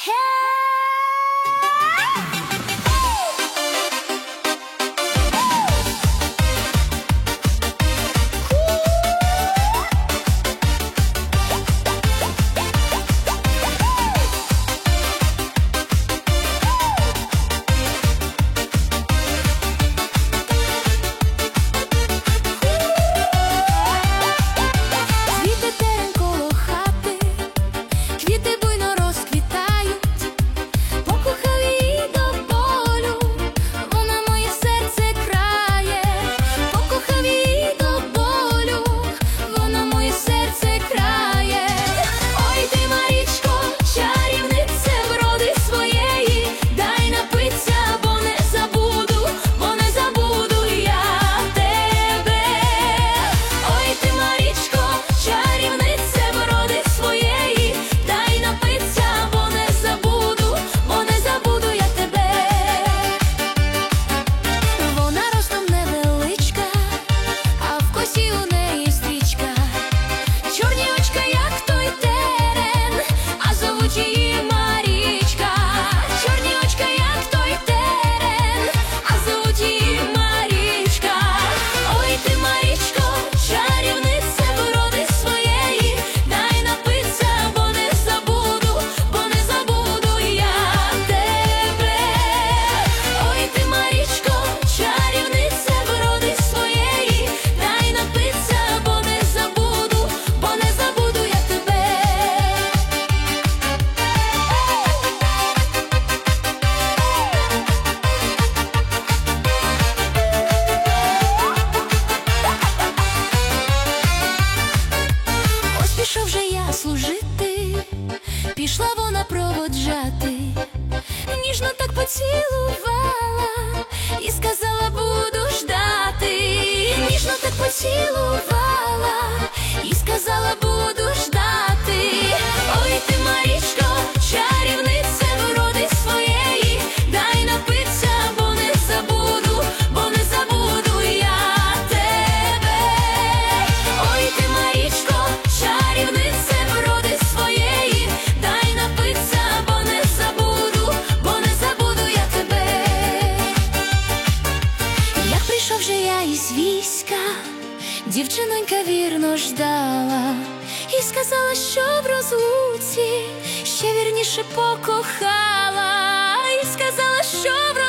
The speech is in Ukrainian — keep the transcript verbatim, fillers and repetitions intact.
Служити, пішла вона проводжати, ніжно так поцілувала і сказала, буду ждати. Ніжно так поцілувала і сказала, буду ждати. Ой, ти, Марічко, чарівниця вроди своєї, дай напитися, бо не забуду, бо не забуду я тебе. Ой, ти, Марічко, чарівниця вроди своєї, дай напитися, бо не забуду, бо не забуду я тебе. Як прийшов же я із війська, дівчинонька вірно ждала і сказала, що в розлуці ще вірніше покохала, і сказала, що в розлуці